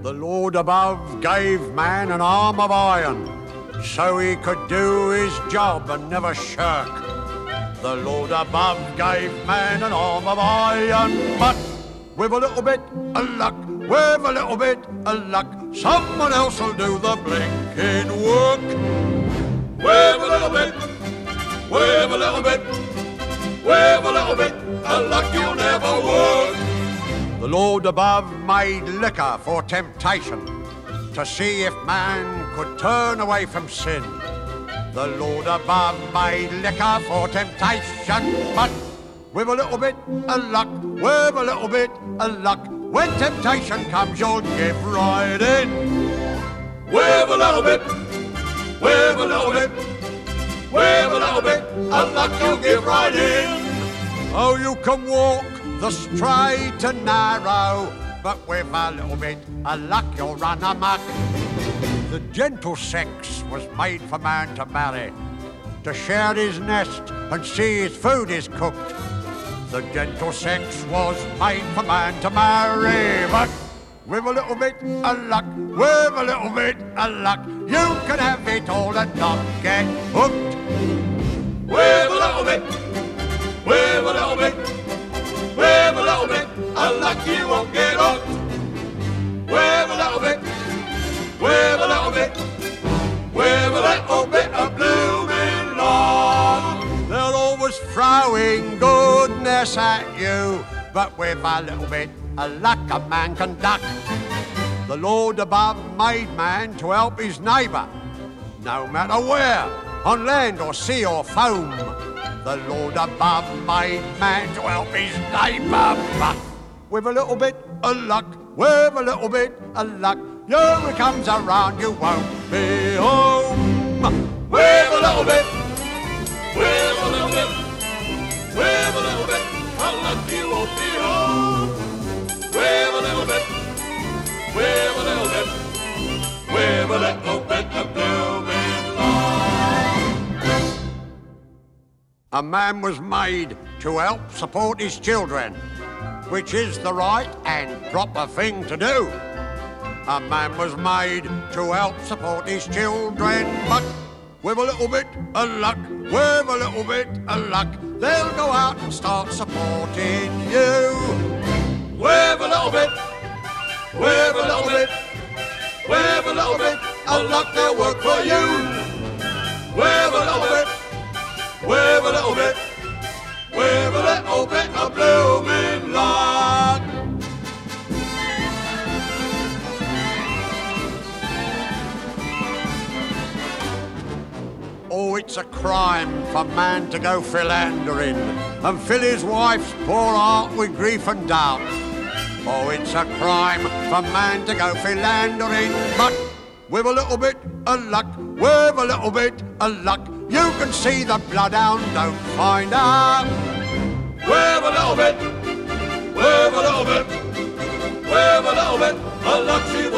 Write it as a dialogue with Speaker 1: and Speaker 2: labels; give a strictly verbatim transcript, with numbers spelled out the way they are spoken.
Speaker 1: The Lord above gave man an arm of iron, so he could do his job and never shirk. The Lord above gave man an arm of iron, but with a little bit of luck, with a little bit of luck, someone else will do the blinking work. With a little bit, with a little bit, with a little bit of luck you'll never work. The Lord above made liquor for temptation, to see if man could turn away from sin. The Lord above made liquor for temptation, but with a little bit of luck, with a little bit of luck, when temptation comes you'll give right in. With a little bit, with a little bit, with a little bit of luck you'll give right in. Oh, you can walk the straight and narrow, but with a little bit of luck you'll run amok. The gentle sex was made for man to marry, to share his nest and see his food is cooked. The gentle sex was made for man to marry, but with a little bit of luck, with a little bit of luck, you can have it all and not get hooked. With a little bit, with a little bit, with a little bit of luck you won't get hooked. With a little bit, with a little bit, with a little bit of blooming luck. They're always throwing goodness at you, but with a little bit of luck a man can duck. The Lord above made man to help his neighbour, no matter where, on land or sea or foam. The Lord above made man to help his neighbour, but with a little bit of luck, with a little bit of luck, you it comes around you won't be home. With a little bit, with a little bit, with a little bit of luck you won't be home. With a little bit, with a little bit, with a little bit of blooming luck. A man was made to help support his children, which is the right and proper thing to do. A man was made to help support his children, but with a little bit of luck, with a little bit of luck, they'll go out and start supporting you. With a little bit, with a little bit, with a little bit of luck, they'll work for you. With a little bit, with a little bit, with a little bit of blooming luck. Oh, it's a crime for man to go philandering and fill his wife's poor heart with grief and doubt. Oh, it's a crime for man to go philandering, but with a little bit of luck, with a little bit of luck, you can see the bloodhound don't find out. With a little bit, with a little bit, with a little bit of luck, see